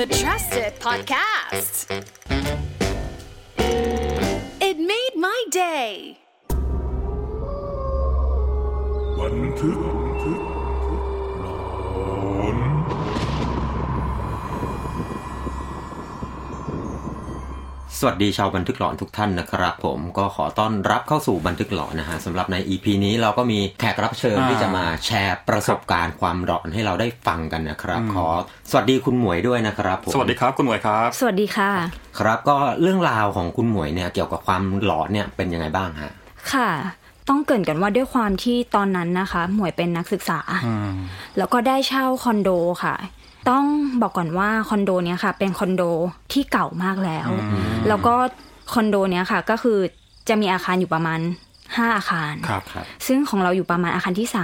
the trusted podcast. It made my day. บันทึกหลอนสวัสดีชาวบันทึกหลอนทุกท่านนะครับผมก็ขอต้อนรับเข้าสู่บันทึกหลอนนะฮะสำหรับใน EP นี้เราก็มีแขกรับเชิญที่จะมาแชร์ประสบการณ์ความหลอนให้เราได้ฟังกันนะครับขอสวัสดีคุณหมวยด้วยนะครับผมสวัสดีครับคุณหมวยครับสวัสดีค่ะครับก็เรื่องราวของคุณหมวยเนี่ยเกี่ยวกับความหลอนเนี่ยเป็นยังไงบ้างฮะค่ะต้องเกริ่นกันว่าด้วยความที่ตอนนั้นนะคะหมวยเป็นนักศึกษาแล้วก็ได้เช่าคอนโดค่ะต้องบอกก่อนว่าคอนโดเนี้ยค่ะเป็นคอนโดที่เก่ามากแล้วแล้วก็คอนโดเนี้ยค่ะก็คือจะมีอาคารอยู่ประมาณ5อาคารซึ่งของเราอยู่ประมาณอาคารที่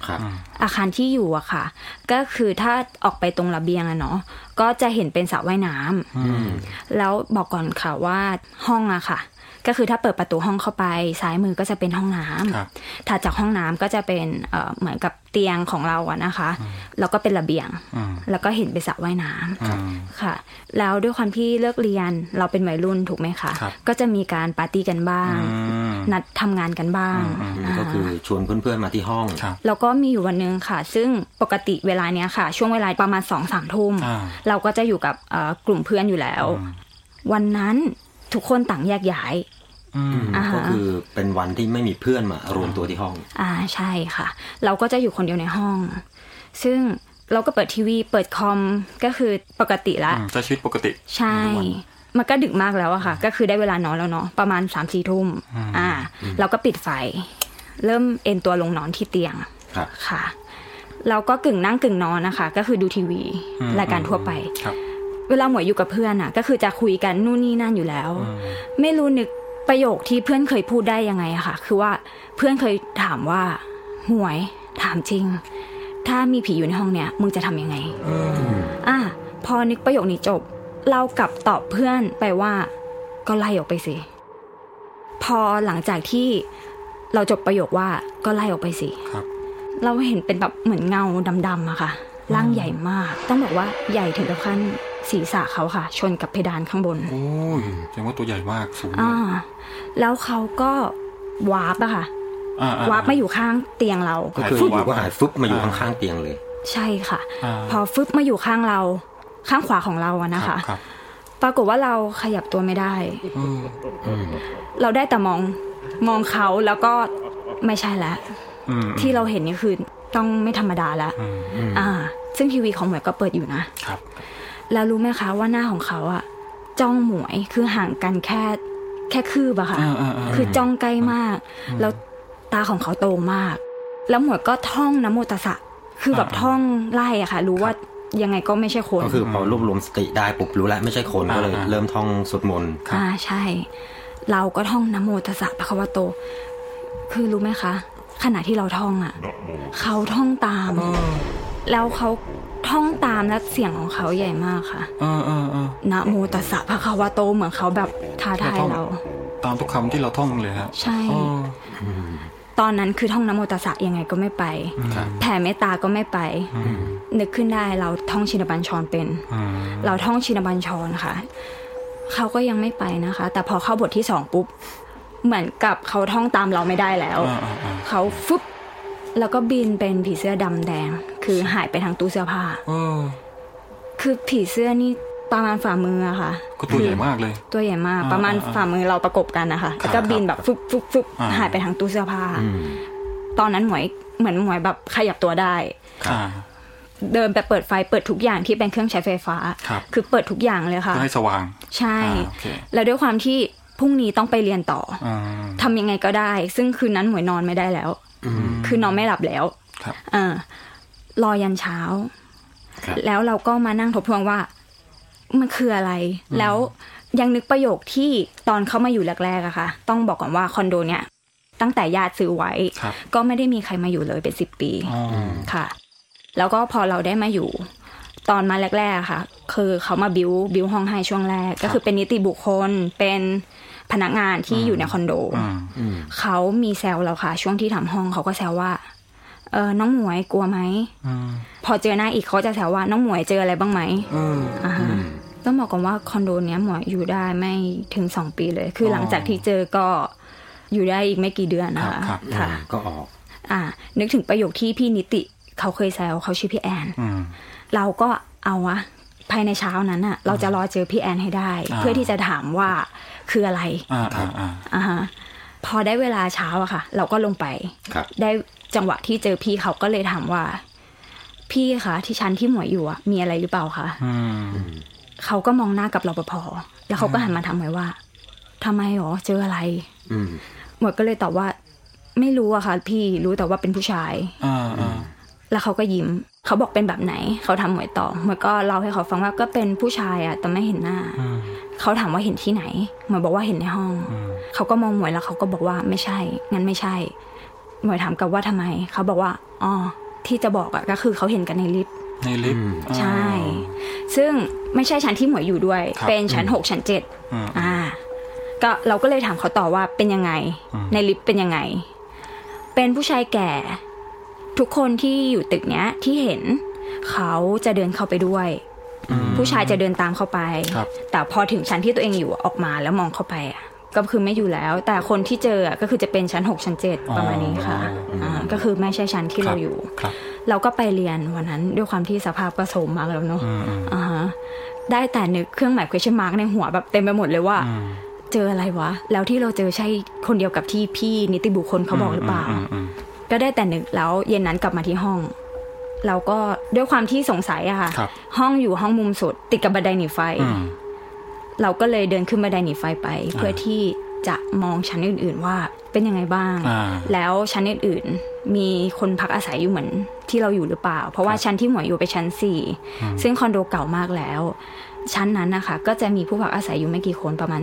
3อาคารที่อยู่อะค่ะก็คือถ้าออกไปตรงระเบียงอะเนาะก็จะเห็นเป็นสระว่ายน้ำแล้วบอกก่อนค่ะว่าห้องอะค่ะก็คือถ้าเปิดประตูห้องเข้าไปซ้ายมือก็จะเป็นห้องน้ำถัดจากห้องน้ำก็จะเป็นเหมือนกับเตียงของเราอะนะคะแล้วก็เป็นระเบียงแล้วก็เห็นเป็นสระว่ายน้ำค่ะแล้วด้วยความที่เลิกเรียนเราเป็นวัยรุ่นถูกไหมคะก็จะมีการปาร์ตี้กันบ้างนัดทำงานกันบ้างก็คือชวนเพื่อนๆมาที่ห้องแล้วก็มีอยู่วันนึงค่ะซึ่งปกติเวลาเนี้ยค่ะช่วงเวลาประมาณ 2-3 ทุ่มเราก็จะอยู่กับกลุ่มเพื่อนอยู่แล้ววันนั้นทุกคนต่างแยกย้ายก็คือเป็นวันที่ไม่มีเพื่อนมารวมตัวที่ห้องใช่ค่ะเราก็จะอยู่คนเดียวในห้องซึ่งเราก็เปิดทีวีเปิดคอมก็คือปกติละใช้ชีวิตปกติใช่มันก็ดึกมากแล้วอะค่ะก็คือได้เวลานอนแล้วเนาะประมาณ 3-4 ทุ่มเราก็ปิดไฟเริ่มเอนตัวลงนอนที่เตียงค่ะเราก็กึ่งนั่งกึ่งนอนนะคะก็คือดูทีวีรายการทั่วไปเวลาหมวยอยู่กับเพื่อนอะก็คือจะคุยกันนู่นนี่นั่นอยู่แล้วไม่รู้นึกประโยคที่เพื่อนเคยพูดได้ยังไงอะค่ะคือว่าเพื่อนเคยถามว่าหมวยถามจริงถ้ามีผีอยู่ในห้องเนี้ยมึงจะทำยังไงพอนึกประโยคนี้จบเรากลับตอบเพื่อนไปว่าก็ไล่ออกไปสิพอหลังจากที่เราจบประโยคว่าก็ไล่ออกไปสิเราเห็นเป็นแบบเหมือนเงาดำๆอะค่ะร่างใหญ่มากต้องบอกว่าใหญ่ถึงกับขั้นศีรษะเขาค่ะชนกับเพดานข้างบนโอ้ยแสดงว่าตัวใหญ่มากสูงแล้วเขาก็วาร์ปอะค่ะวาร์ปมาอยู่ข้างเตียงเราก็คืออยู่ก็หายฟึบมาอยู่ข้างๆเตียงเลยใช่ค่ะพอฟึบมาอยู่ข้างเราข้างขวาของเราอะนะคะปรากฏว่าเราขยับตัวไม่ได้เราได้แต่มองเขาแล้วก็ไม่ใช่แล้วที่เราเห็นนี่คือต้องไม่ธรรมดาแล้วซึ่งทีวีของหมวยก็เปิดอยู่นะแล้วรู้ไหมคะว่าหน้าของเขาอะจ้องหมวยคือห่างกันแค่คืบอะค่ะคือจ้องใกล้มากแล้วตาของเขาโตมากแล้วหมวยก็ท่องนะโมตัสสะคือแบบท่องไล่อะค่ะรู้ว่ายังไงก็ไม่ใช่คนก็คือพอรวบรวมสติได้ปุ๊บรู้แล้วไม่ใช่คนก็เลยเริ่มท่องสวดมนต์ใช่เราก็ท่องนะโมตัสสะภะคะวะโตคือรู้ไหมคะขณะที่เราท่องอะเขาท่องตามแล้วเขาท่องตามและเสียงของเขาใหญ่มากค่ะนะโมตัสสะภะคะวะโตเหมือนเขาแบบท้าทายเราตามทุกคำที่เราท่องเลยฮะใช่ตอนนั้นคือท่องนะโมตัสสะยังไงก็ไม่ไปแผ่เมตตาก็ไม่ไปนึกขึ้นได้เราท่องชินบัญชรเป็นเราท่องชินบัญชรค่ะเขาก็ยังไม่ไปนะคะแต่พอเข้าบทที่2ปุ๊บเหมือนกับเขาท่องตามเราไม่ได้แล้วเขาฟึบแล้วก็บินเป็นผีเสื้อดำแดงคือหายไปทางตู้เสื้อผ้าคือผีเสื้อนี่ประมาณฝ่ามืออะค่ะก็ตัวใหญ่มากเลยตัวใหญ่มากประมาณฝ่ามือเราประกบกันนะคะแล้วก็บินแบบฟึบหายไปทางตู้เสื้อผ้าตอนนั้นหมวยเหมือนหมวยแบบขยับตัวได้เดินไปเปิดไฟเปิดทุกอย่างที่เป็นเครื่องใช้ไฟฟ้าคือเปิดทุกอย่างเลยค่ะให้สว่างใช่แล้วด้วยความที่พรุ่งนี้ต้องไปเรียนต่อทำยังไงก็ได้ซึ่งคืนนั้นหมวยนอนไม่ได้แล้วคือนอนไม่หลับแล้วรอยันเช้าแล้วเราก็มานั่งทบทวนว่ามันคืออะไรแล้วยังนึกประโยคที่ตอนเข้ามาอยู่แรกๆอะค่ะต้องบอกก่อนว่าคอนโดเนี้ยตั้งแต่ญาติซื้อไว้ก็ไม่ได้มีใครมาอยู่เลยเป็น10 ปีค่ะแล้วก็พอเราได้มาอยู่ตอนมาแรกๆค่ะคือเขามาบิวห้องให้ช่วงแรกก็คือเป็นนิติบุคคลเป็นพนักงานที่อยู่ในคอนโดเขามีแซวเราค่ะช่วงที่ทำห้องเขาก็แซวว่าน้องหมวยกลัวไหมพอเจอหน้าอีกเขาจะแซวว่าน้องหมวยเจออะไรบ้างไหมต้องบอกก่อนว่าคอนโดเนี้ยหมวยอยู่ได้ไม่ถึง2 ปีเลยคือหลังจากที่เจอก็อยู่ได้อีกไม่กี่เดือนนะคะค่ะก็ออกนึกถึงประโยคที่พี่นิติเขาเคยแซวเขาชื่อพี่แอนเราก็เอาวะภายในเช้านั้นน่ะเราจะรอเจอพี่แอนให้ได้เพื่อที่จะถามว่าคืออะไรพอได้เวลาเช้าอะค่ะเราก็ลงไปได้จังหวะที่เจอพี่เขาก็เลยถามว่าพี่คะที่ชั้นที่หมวยอยู่อะมีอะไรหรือเปล่าคะเขาก็มองหน้ากับรปภแล้วเขาก็หันมาถามหมวยว่าทำไมหรอเจออะไรหมวยก็เลยตอบว่าไม่รู้อะค่ะพี่รู้แต่ว่าเป็นผู้ชายแล้วเขาก็ยิ้มเขาบอกเป็นแบบไหนเขาทำหมวยต่อหมวยก็เล่าให้เขาฟังว่าก็เป็นผู้ชายอะแต่ไม่เห็นหน้าเขาถามว่าเห็นที่ไหนหมวยบอกว่าเห็นในห้องเขาก็มองหมวยแล้วเขาก็บอกว่าไม่ใช่งั้นไม่ใช่หมวยถามกลับว่าทำไมเขาบอกว่าอ๋อที่จะบอกอะก็คือเขาเห็นกันในลิฟต์ใช่ซึ่งไม่ใช่ชั้นที่หมวยอยู่ด้วยเป็นชั้น6ชั้น7ก็เราก็เลยถามเขาต่อว่าเป็นยังไงในลิฟต์เป็นยังไงเป็นผู้ชายแก่ทุกคนที่อยู่ตึกเนี้ยที่เห็นเขาจะเดินเข้าไปด้วยผู้ชายจะเดินตามเข้าไปแต่พอถึงชั้นที่ตัวเองอยู่ออกมาแล้วมองเข้าไปก็คือไม่อยู่แล้วแต่คนที่เจอก็คือจะเป็นชั้น6ชั้น7ประมาณนี้ค่ะก็คือไม่ใช่ชั้นที่เราอยู่เราก็ไปเรียนวันนั้นด้วยความที่สภาพก็โทรมมากแล้วเนาะได้แต่นึกเครื่องหมาย question mark ในหัวแบบเต็มไปหมดเลยว่าเจออะไรวะแล้วที่เราเจอใช่คนเดียวกับที่พี่นิติบุคคลเขาบอกหรือเปล่าก็ได้แต่นึกแล้วเย็นนั้นกลับมาที่ห้องเราก็ด้วยความที่สงสัยอะค่ะห้องอยู่ห้องมุมสุดติดกับบันไดหนีไฟเราก็เลยเดินขึ้นบันไดหนีไฟไปเพื่อที่จะมองชั้นอื่นๆว่าเป็นยังไงบ้างแล้วชั้นอื่นๆมีคนพักอาศัยอยู่เหมือนที่เราอยู่หรือเปล่าเพราะว่าชั้นที่หมวยอยู่ไปชั้น4ซึ่งคอนโดเก่ามากแล้วชั้นนั้นนะคะก็จะมีผู้พักอาศัยอยู่ไม่กี่คนประมาณ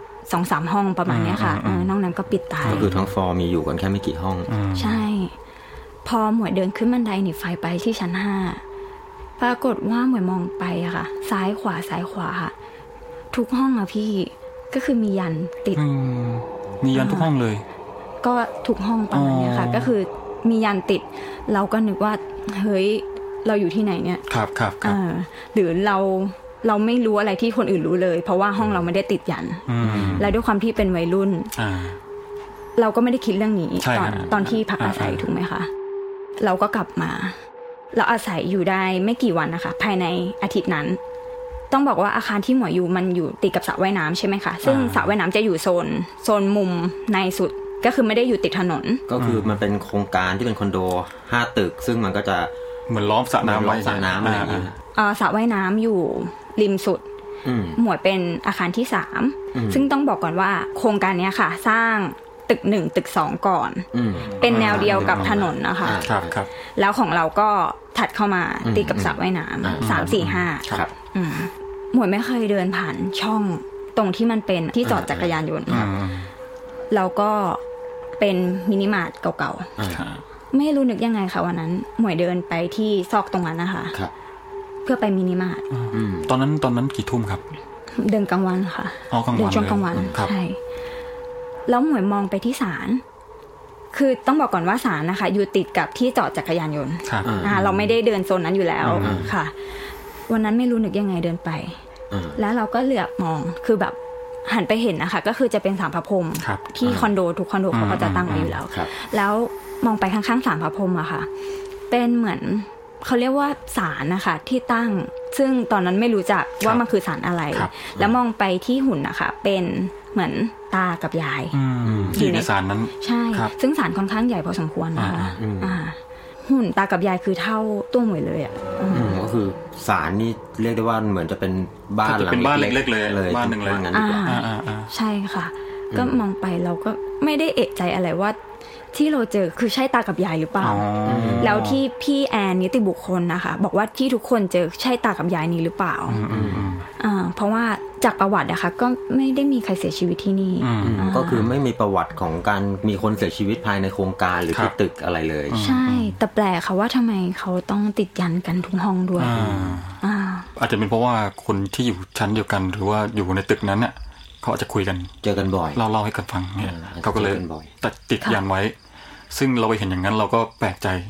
2-3 ห้องประมาณนี้ค่ะนอกนั้นก็ปิดตายก็คือทั้งฟลอร์มีอยู่กันแค่ไม่กี่ห้องใช่พอหมวยเดินขึ้นบันไดหนีไฟไปที่ชั้น5ปรากฏว่าหมวยมองไปอะค่ะซ้ายขวาทุกห้องอะพี่ก็คือมียันติดมียันทุกห้องเลยก็ทุกห้องประมาณนี้ค่ะก็คือมียันติดเราก็นึกว่าเฮ้ยเราอยู่ที่ไหนเนี่ยครับหรือเราไม่รู้อะไรที่คนอื่นรู้เลยเพราะว่าห้องเราไม่ได้ติดยันแล้วด้วยความที่เป็นวัยรุ่นเราก็ไม่ได้คิดเรื่องนี้ตอนที่พักอาศัยถูกไหมคะเราก็กลับมาเราอาศัยอยู่ได้ไม่กี่วันนะคะภายในอาทิตย์นั้นต้องบอกว่าอาคารที่หมวยอยู่มันอยู่ติดกับสระว่ายน้ำใช่ไหมคะซึ่งสระว่ายน้ำจะอยู่โซนมุมในสุดก็คือไม่ได้อยู่ติดถนนก็คือมันเป็นโครงการที่เป็นคอนโด5 ตึกซึ่งมันก็จะเหมือนล้อมสระน้ำอะไรอย่างเงี้ยสระว่ายน้ำอยู่ริมสุดหมวยเป็นอาคารที่3ซึ่งต้องบอกก่อนว่าโครงการนี้ค่ะสร้างตึก1ตึก2ก่อนเป็นแนวเดียวกับถนนนะคะครับแล้วของเราก็ถัดเข้ามาติดกับสระว่ายน้ำ3 4 5 ครับหมวยไม่เคยเดินผ่านช่องตรงที่มันเป็นที่จอดจักรยานยนต์แล้วก็เป็นมินิมาร์ทเก่าๆไม่รู้นึกยังไงค่ะวันนั้นหมวยเดินไปที่ซอกตรงนั้นนะคะเพื่อไปมินิมาร์ทตอนนั้นกี่ทุ่มครับเดินกลางวันค่ะเดินช่วงกลางวันใช่แล้วหมวยมองไปที่ศาลคือต้องบอกก่อนว่าศาลนะคะอยู่ติดกับที่จอดจักรยานยนต์เราไม่ได้เดินโซนนั้นอยู่แล้วค่ะวันนั้นไม่รู้นึกยังไงเดินไปแล้วเราก็เหลือบมองคือแบบหันไปเห็นนะคะก็คือจะเป็นศาลพระพรหมที่คอนโดทุกคอนโดเขาก็จะตั้งไว้อยู่แล้วแล้วมองไปข้างๆศาลพระพรหมอะค่ะเป็นเหมือนเขาเรียกว่าศาลนะคะที่ตั้งซึ่งตอนนั้นไม่รู้จักว่ามันคือศาลอะไรแล้วมองไปที่หุ่นนะคะเป็นเหมือนตากับยายอยู่ในศาลนั้นใช่ซึ่งศาลค่อนข้างใหญ่พอสมควรนะคะหุ่นตากับยายคือเท่าตัวหมวยเลยอ่ะก็คือศาลนี่เรียกได้ว่าเหมือนจะเป็นบ้านหลังเล็กๆเลยบ้านนึงเลยงั้นดีกว่าใช่ค่ะก็มองไปเราก็ไม่ได้เอะใจอะไรว่าที่เราเจอคือใช่ตากับยายหรือเปล่าแล้วที่พี่แอนนิติบุคคลนะคะบอกว่าที่ทุกคนเจอใช่ตากับยายนี้หรือเปล่าเพราะว่าจากประวัตินะคะก็ไม่ได้มีใครเสียชีวิตที่นี่ก็คือไม่มีประวัติของการมีคนเสียชีวิตภายในโครงการหรือที่ตึกอะไรเลยใช่แต่แปลกค่ะว่าทำไมเขาต้องติดยันกันทุกห้องด้วยอาจจะเป็นเพราะว่าคนที่อยู่ชั้นเดียวกันหรือว่าอยู่ในตึกนั้นเนี่ยเขาอาจจะคุยกันเจอกันบ่อยเล่าให้กันฟังเนี่ยเขาก็เลยติดยันไว้ซึ่งเราไปเห็นอย่างนั้นเราก็แปลกใจ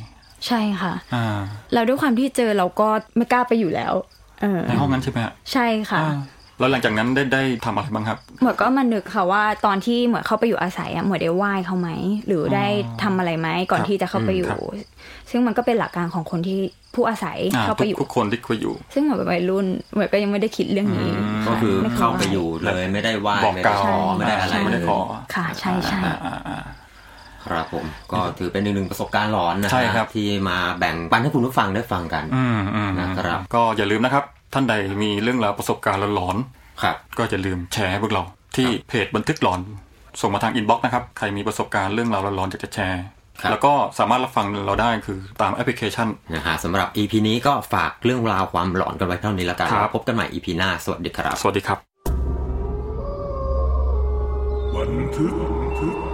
ใช่ค่ะแล้วด้วยความที่เจอเราก็ไม่กล้าไปอยู่แล้วในห้องนั้นใช่ไหมฮะใช่ค่ะแล้วหลังจากนั้นได้ทำอะไรบ้างครับหมวยก็มานึกค่ะว่าตอนที่หมวยเข้าไปอยู่อาศัยหมวยได้ไหว้เขาไหมหรือได้ทำอะไรไหมก่อนที่จะเข้าไปอยู่ซึ่งมันก็เป็นหลักการของคนที่ผู้อาศัยเข้าไปอยู่ทุกคนที่เข้าไปอยู่ซึ่งหมวยเป็นวัยรุ่นหมวยก็ยังไม่ได้คิดเรื่องนี้ก็คือเข้าไปอยู่เลยไม่ได้ไหว้ไม่ได้ขอไม่ได้อะไรไม่ได้ขอค่ะใช่ใช่ครับผมก็ถือเป็นหนึ่งประสบการณ์หลอนนะครับที่มาแบ่งปันให้คุณผู้ฟังได้ฟังกันนะครับก็อย่าลืมนะครับท่านใดมีเรื่องราวประสบการณ์หลอนก็อย่าลืมแชร์ให้พวกเราที่เพจบันทึกหลอนส่งมาทางอินบ็อกซ์นะครับใครมีประสบการณ์เรื่องราวหลอนจะแชร์แล้วก็สามารถรับฟังเราได้คือตามแอปพลิเคชันนะฮะสำหรับ EP นี้ก็ฝากเรื่องราวความหลอนกันไว้เท่านี้แล้วกันพบกันใหม่ EP หน้าสวัสดีครับสวัสดีครับบันทึก